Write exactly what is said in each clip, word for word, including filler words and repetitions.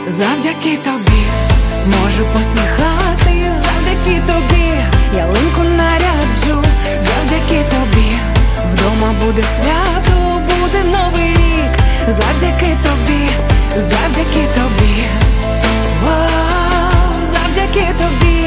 Завдяки тобі можу посміхатись, завдяки тобі ялинку наряджу, завдяки тобі вдома буде свято, буде новий рік, завдяки тобі, завдяки тобі, о, завдяки тобі,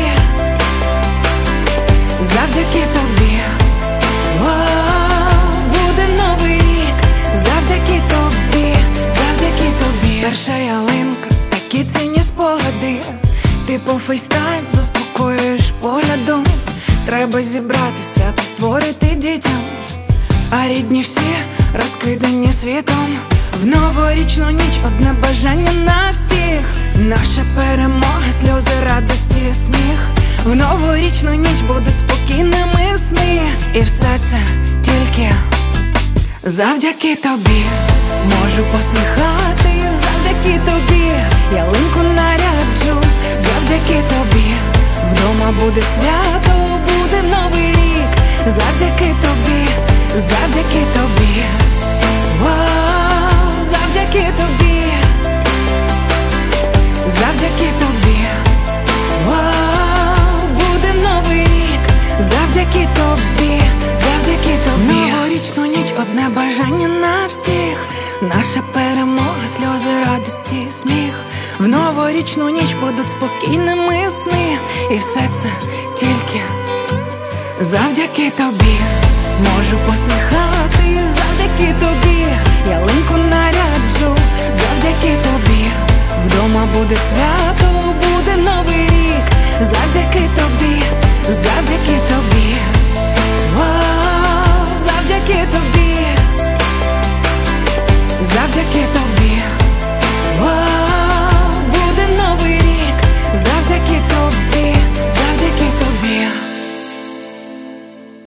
завдяки тобі, о, буде новий рік, завдяки тобі, завдяки тобі. Перша ялинка, такі цінні спогади, ти по фейстайм заспокоюєш поглядом. Треба зібрати свято, створити дітям, а рідні всі розкидані світом. В новорічну ніч одне бажання на всіх, наша перемога, сльози, радості, сміх. В новорічну ніч будуть спокійними сни, і все це тільки завдяки тобі. Можу посміхатись, завдяки тобі ялинку наряджу, завдяки тобі вдома буде свято, буде новий рік, завдяки тобі, завдяки тобі, о, завдяки тобі, завдяки тобі, о, буде новий рік, завдяки тобі, завдяки тобі. Новорічну ніч одне бажання на всіх, наша перемога, сльози, радості, сміх. В новорічну ніч будуть спокійними сни, і все це тільки завдяки тобі. Можу посміхатись, завдяки тобі ялинку наряджу, завдяки тобі вдома буде свято, буде новий рік, завдяки тобі, завдяки тобі.